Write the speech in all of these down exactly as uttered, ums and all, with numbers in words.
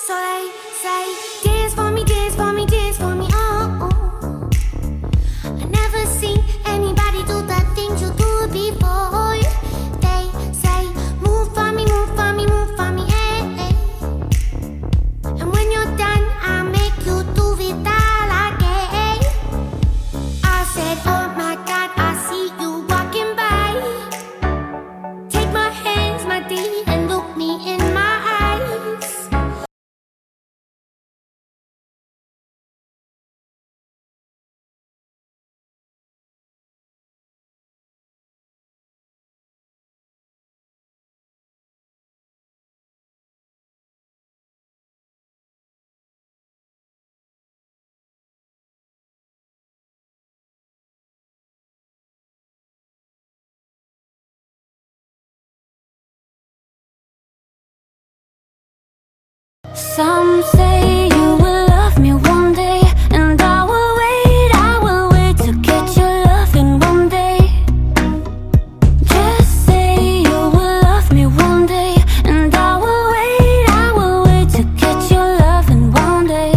So they say, dance for me, dance for me, dance for me, oh, oh. I never seen anybody do the things you do before. They say, move for me, move for me, move for me, eh, eh. And when you're done, I'll make you do it all again. I said, oh my God, I see you walking by. Take my hands, my dear, and look me in my eyes. Some say you will love me one day, and I will wait, I will wait to get your loving one day. Just say you will love me one day, and I will wait, I will wait to get your loving one day.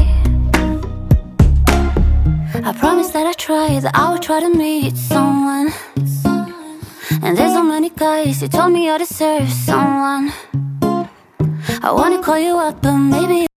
I promise that I try, that I will try to meet someone. And there's so many guys who told me I deserve someone. I wanna call you up, but maybe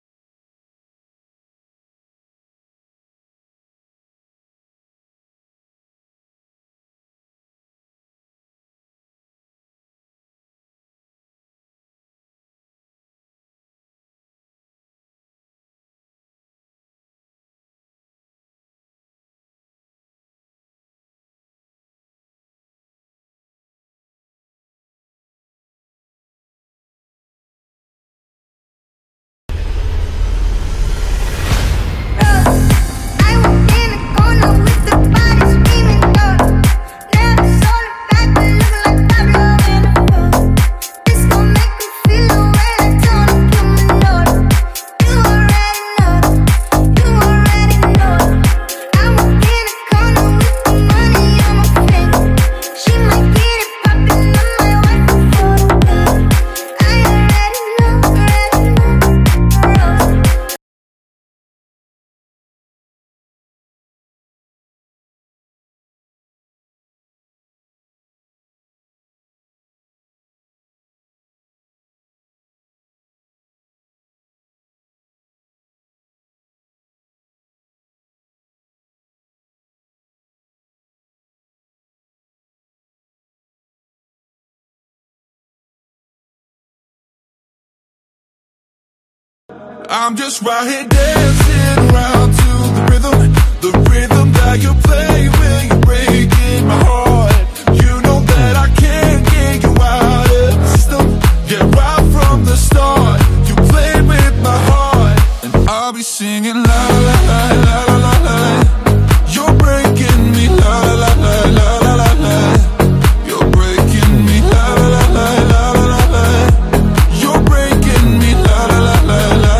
I'm just right here dancing around to the rhythm, the rhythm that you play when you're breaking my heart. You know that I can't get you out of the system. Yeah, right from the start, you played with my heart, and I'll be singing la la la la la la la. You're breaking me la la la la la la la. You're breaking me la la la la la la la. You're breaking me la la la la la.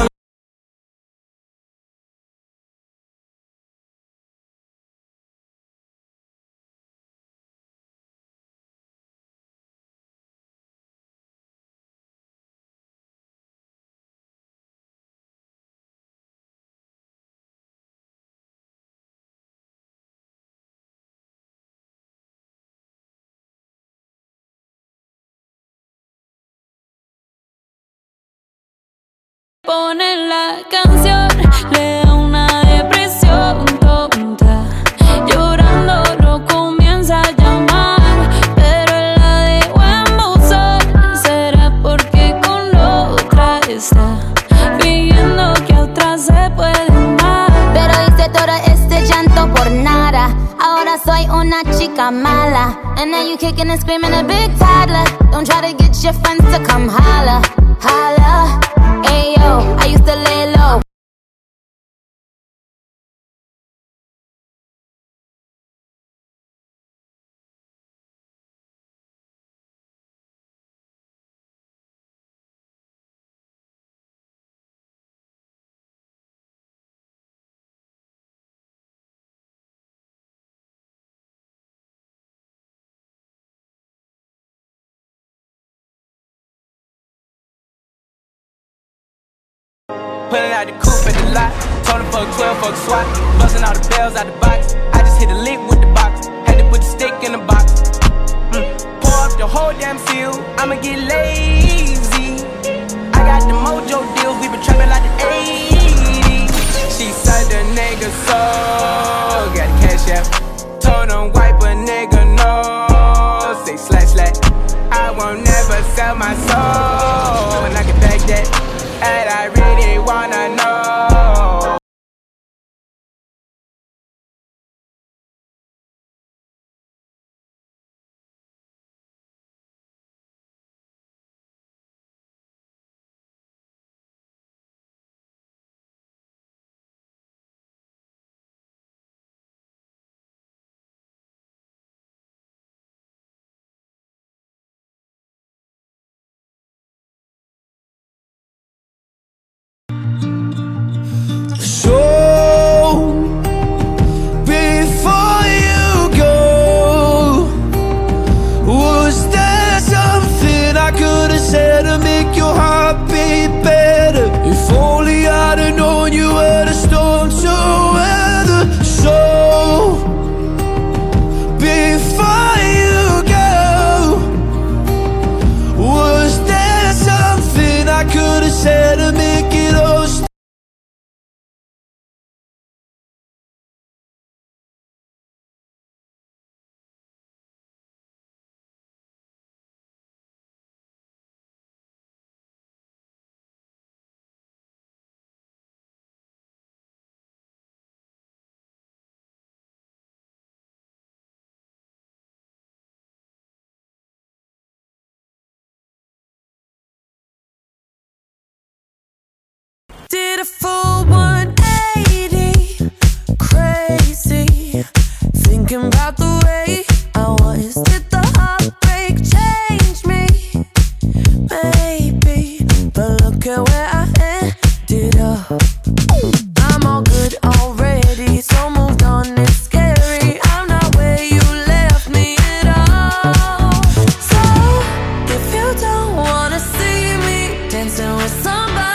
ponen la canción, le da una depresión tonta. Llorando lo comienza a llamar, pero él la dejó en buzón. Será porque con otra está fingiendo que a otra se puede amar. Pero hice todo este llanto por nada. Ahora soy una chica mala. And now you kicking and screaming a big toddler. Don't try to get your friends to come holla, holla. Ayo, I used to lay low. Pulling out the coupe at the lot. Told him fuck twelve, fuck SWAT. Busting all the bells out the box. I just hit a lick with the box. Had to put the stick in the box. Mm. Pour up the whole damn seal. I'ma get lazy. I got the mojo deals. We been trapping like the eighties. She said the nigga so got the cash out. Told him wipe a nigga no. Say slash slash. I won't never sell my soul. And I can back that. And I really wanna know. Said to make your heart beat better. If only I'd have known you were the storm to weather. So before you go, was there something I could have said to make it all stop? Did a full one eighty, crazy, thinking about the way I was. Did the heartbreak change me? Maybe, but look at where I ended up. I'm all good already, so moved on, it's scary. I'm not where you left me at all. So, if you don't wanna see me dancing with somebody,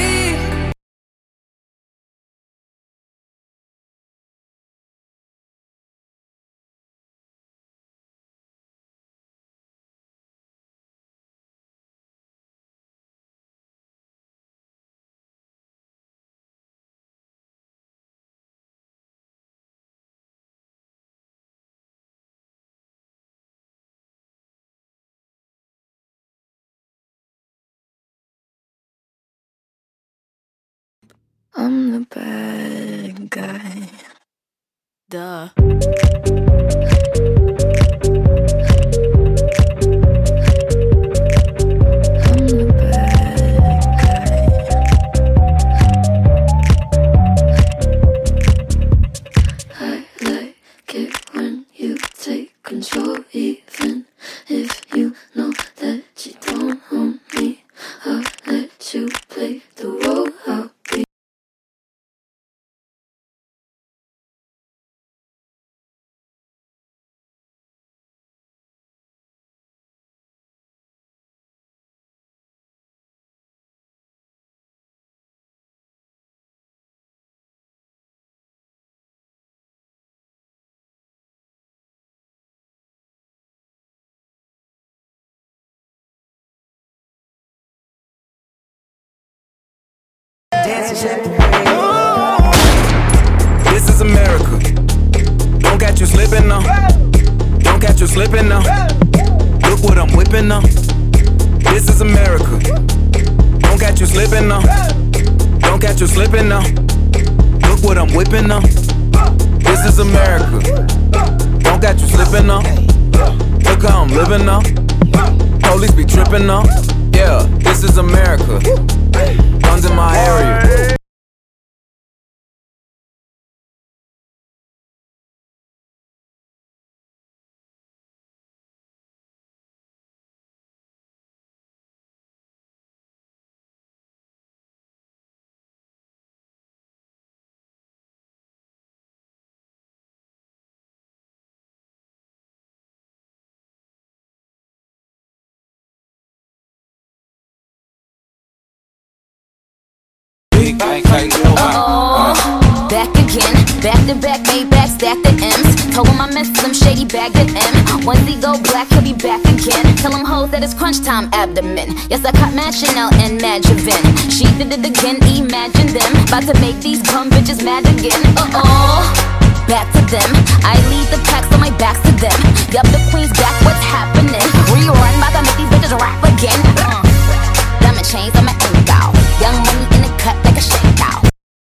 I'm the bad guy. Duh. I'm the bad guy. I like it when you take control, even if you know that you don't own me. I'll let you play the role. I'll be This is America. Don't catch you slipping now. Don't catch you slipping now. Look what I'm whipping now. This is America. Don't catch you slipping now. Don't catch you slipping now. Look what I'm whipping now. This is America. Don't catch you slipping now. Look how I'm living now. Police be tripping now. Yeah, this is America. Guns in my area. big bank, how you know Uh-oh, back again, back to back, made back, stack the M's. Told him I missed Slim Shady, bagged at M. Once he go black, he'll be back again. Tell him hoes that it's crunch time abdomen. Yes, I caught Mad Chanel and Mad Javin. She did it again, imagine them. About to make these bum bitches mad again. Uh-oh, back to them. I lead the pack, so my back's to them. Yup, the queen's back, what's happening? Rerun, about to make these bitches rap again. Uh, diamond chains on my ankle. Young money in the cut like a shake out.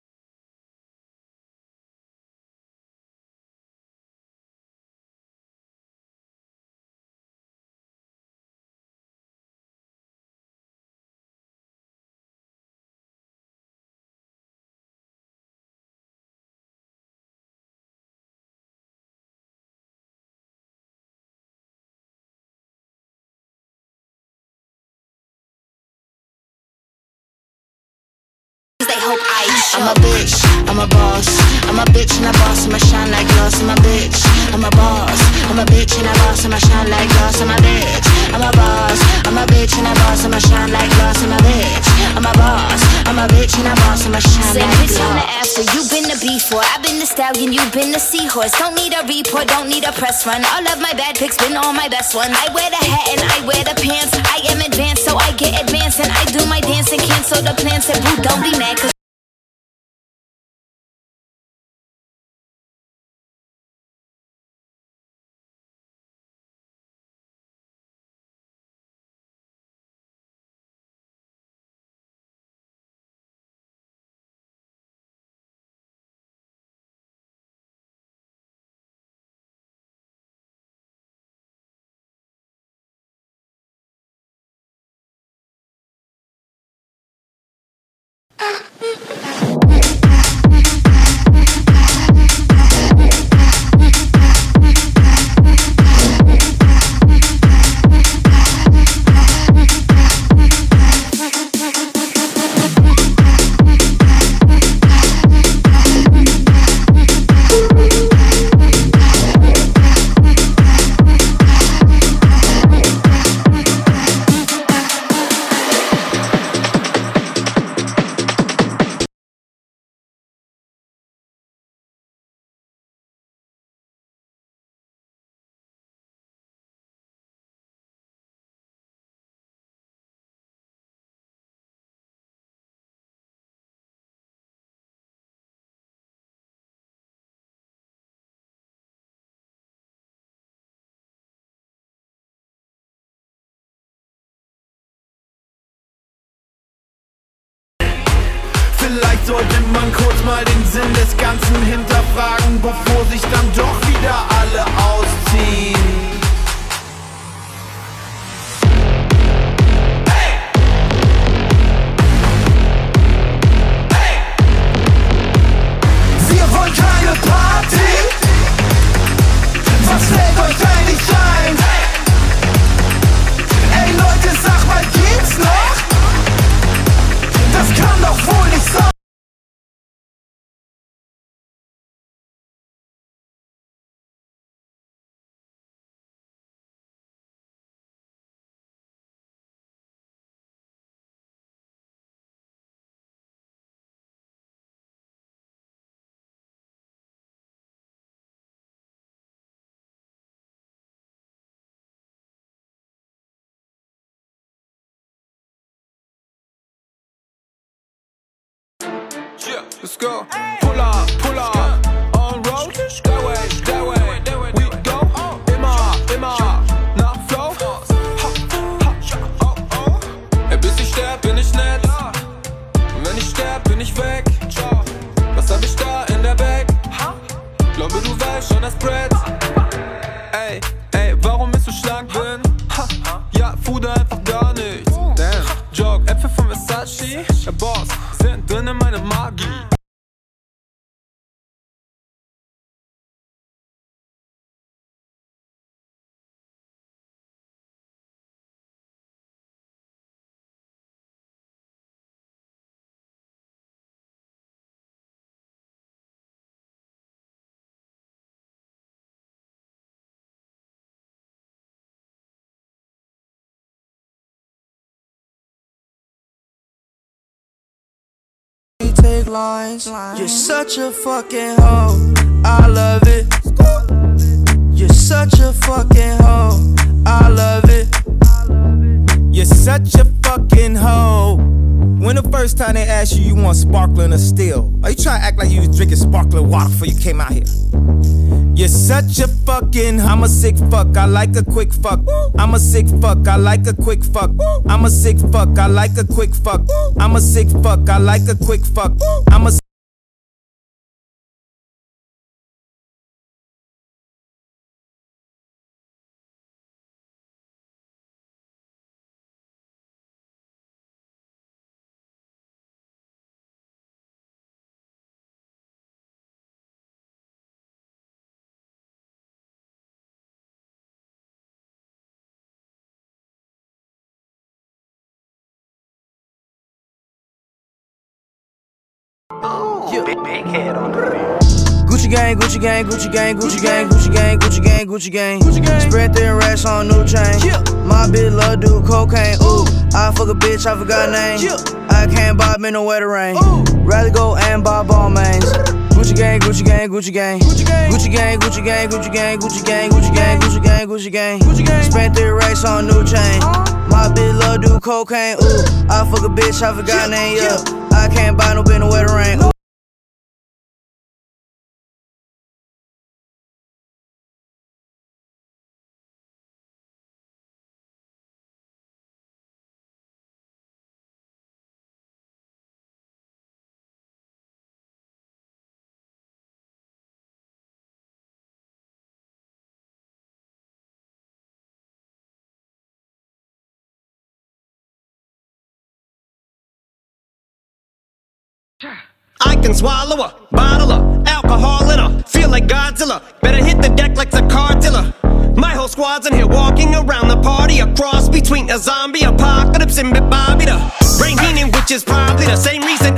They hope I show. I'm a bitch, I'm a boss. I'm a bitch and a boss, I'ma shine like glass. I'm a bitch, I'm a boss. I'm a bitch and a boss, I'ma shine like glass. I'm a bitch, I'm a boss. I'm a bitch and a boss, I'ma shine like glass. I'm a bitch, I'm a boss. I'm a bitch and a boss, I'ma shine Say like bitch on the glass. after, you been the before. I've been the stallion, you been the seahorse. Don't need a report, don't need a press run. All of my bad pics been all my best ones. I wear the hat and I wear the pants. I am advanced, so I get advanced. And I do my dance and cancel the plans. Said boo, don't be mad, cause Vielleicht sollte man kurz mal den Sinn des Ganzen hinterfragen, bevor sich dann doch wieder alle ausziehen. Wir wollen keine Party. Was fällt euch eigentlich ein? Ey Leute, sag mal, geht's noch? Das kann doch wohl nicht sein. Yeah, let's go. Pull up, pull up. On road, that way, that way. We go. Immer, immer nach Flow. Oh, oh. Ey, bis ich sterb, bin ich nett. Und wenn ich sterb, bin ich weg. Was hab ich da in der Bag? Glaube, du weißt schon das Brett. Ey, ey, warum ich so schlank bin? Ja, Fuder einfach gar nichts. Damn, Jog, Äpfel von Versace. Der Boss, sind drin in meiner Magie. take lines. You're such a fucking hoe, I love it. You're such a fucking hoe, I love it. You're such a fucking hoe. When the first time they asked you, you want sparkling or still? Are you trying to act like you was drinking sparkling water before you came out here? You're such a fucking, I'm a sick fuck, I like a quick fuck. I'm a sick fuck, I like a quick fuck. I'm a sick fuck, I like a quick fuck. I'm a sick fuck, I like a quick fuck. I'm a Yeah. Big, big head on the rim. Gucci gang, Gucci gang, Gucci gang, Gucci gang, Gucci gang, Gucci gang, Gucci gang, Gucci gang. Spread thin racks on new chain. Yeah. My bitch love do cocaine. Ooh, I fuck a bitch, I forgot her name. Yeah. I can't buy me no wetter rain. Ooh. Rather go and buy ball mains. Gucci gang, Gucci gang, Gucci gang, Gucci gang, Gucci gang, Gucci gang, Gucci gang, Gucci gang, Gucci gang, Gucci gang, Gucci gang, Gucci gang. Spent three racks on new chain. My bitch love do cocaine. Ooh, I fuck a bitch, I forgot her name. Yeah, I can't buy no bitch no wetter rain. Ooh. I can swallow a bottle of alcohol in her. Feel like Godzilla. Better hit the deck like the cartilla. My whole squad's in here walking around the party. A cross between a zombie apocalypse and Bobby the Rain Meaning, which is probably the same reason